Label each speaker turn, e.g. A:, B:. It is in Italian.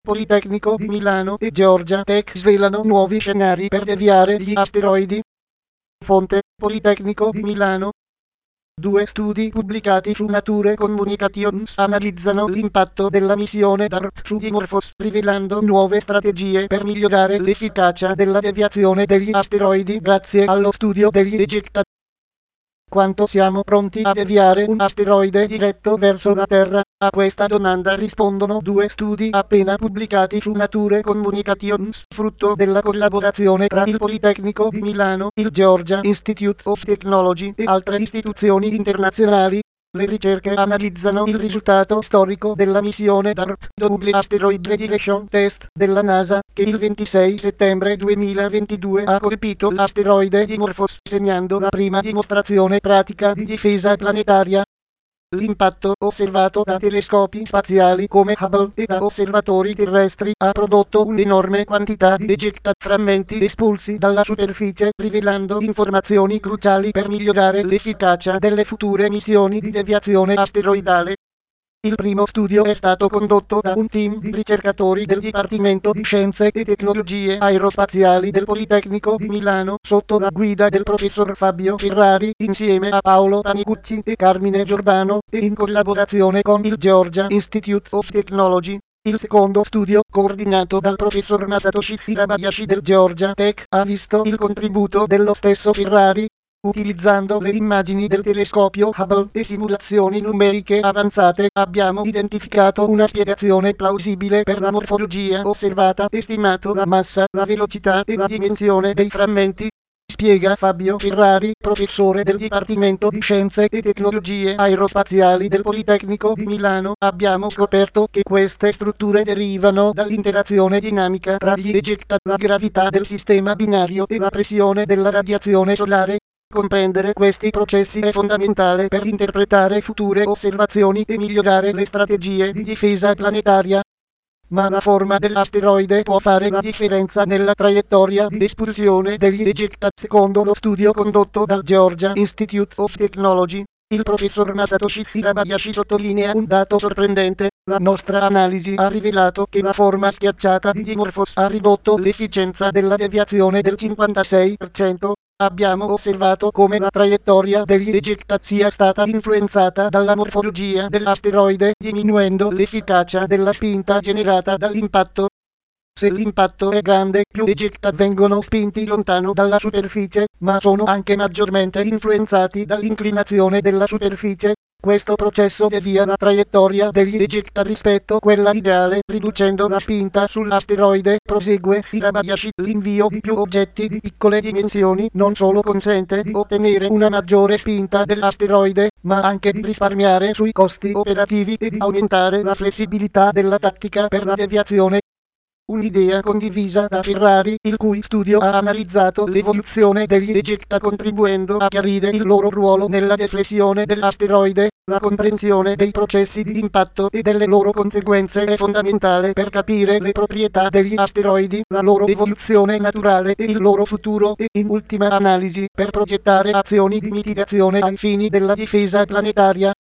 A: Politecnico di Milano e Georgia Tech svelano nuovi scenari per deviare gli asteroidi. Fonte: Politecnico di Milano. Due studi pubblicati su Nature Communications analizzano l'impatto della missione DART su Dimorphos, rivelando nuove strategie per migliorare l'efficacia della deviazione degli asteroidi grazie allo studio degli ejecta. Quanto siamo pronti a deviare un asteroide diretto verso la Terra? A questa domanda rispondono due studi appena pubblicati su Nature Communications, frutto della collaborazione tra il Politecnico di Milano, il Georgia Institute of Technology e altre istituzioni internazionali. Le ricerche analizzano il risultato storico della missione DART, Double Asteroid Redirection Test, della NASA, che il 26 settembre 2022 ha colpito l'asteroide Dimorphos, segnando la prima dimostrazione pratica di difesa planetaria. L'impatto osservato da telescopi spaziali come Hubble e da osservatori terrestri ha prodotto un'enorme quantità di ejecta frammenti espulsi dalla superficie, rivelando informazioni cruciali per migliorare l'efficacia delle future missioni di deviazione asteroidale. Il primo studio è stato condotto da un team di ricercatori del Dipartimento di Scienze e Tecnologie Aerospaziali del Politecnico di Milano, sotto la guida del professor Fabio Ferrari, insieme a Paolo Panicucci e Carmine Giordano, e in collaborazione con il Georgia Institute of Technology. Il secondo studio, coordinato dal professor Masatoshi Hirabayashi del Georgia Tech, ha visto il contributo dello stesso Ferrari. Utilizzando le immagini del telescopio Hubble e simulazioni numeriche avanzate, abbiamo identificato una spiegazione plausibile per la morfologia osservata e stimato la massa, la velocità e la dimensione dei frammenti. Spiega Fabio Ferrari, professore del Dipartimento di Scienze e Tecnologie Aerospaziali del Politecnico di Milano. Abbiamo scoperto che queste strutture derivano dall'interazione dinamica tra gli ejecta, la gravità del sistema binario e la pressione della radiazione solare. Comprendere questi processi è fondamentale per interpretare future osservazioni e migliorare le strategie di difesa planetaria. Ma la forma dell'asteroide può fare la differenza nella traiettoria di espulsione degli ejecta, secondo lo studio condotto dal Georgia Institute of Technology. Il professor Masatoshi Hirabayashi sottolinea un dato sorprendente: la nostra analisi ha rivelato che la forma schiacciata di Dimorphos ha ridotto l'efficienza della deviazione del 56%. Abbiamo osservato come la traiettoria degli ejecta sia stata influenzata dalla morfologia dell'asteroide, diminuendo l'efficacia della spinta generata dall'impatto. Se l'impatto è grande, più ejecta vengono spinti lontano dalla superficie, ma sono anche maggiormente influenzati dall'inclinazione della superficie. Questo processo devia la traiettoria degli ejecta rispetto a quella ideale, riducendo la spinta sull'asteroide. Prosegue Hirabayashi: l'invio di più oggetti di piccole dimensioni non solo consente di ottenere una maggiore spinta dell'asteroide, ma anche di risparmiare sui costi operativi e di aumentare la flessibilità della tattica per la deviazione. Un'idea condivisa da Ferrari, il cui studio ha analizzato l'evoluzione degli ejecta contribuendo a chiarire il loro ruolo nella deflessione dell'asteroide. La comprensione dei processi di impatto e delle loro conseguenze è fondamentale per capire le proprietà degli asteroidi, la loro evoluzione naturale e il loro futuro, e in ultima analisi per progettare azioni di mitigazione ai fini della difesa planetaria.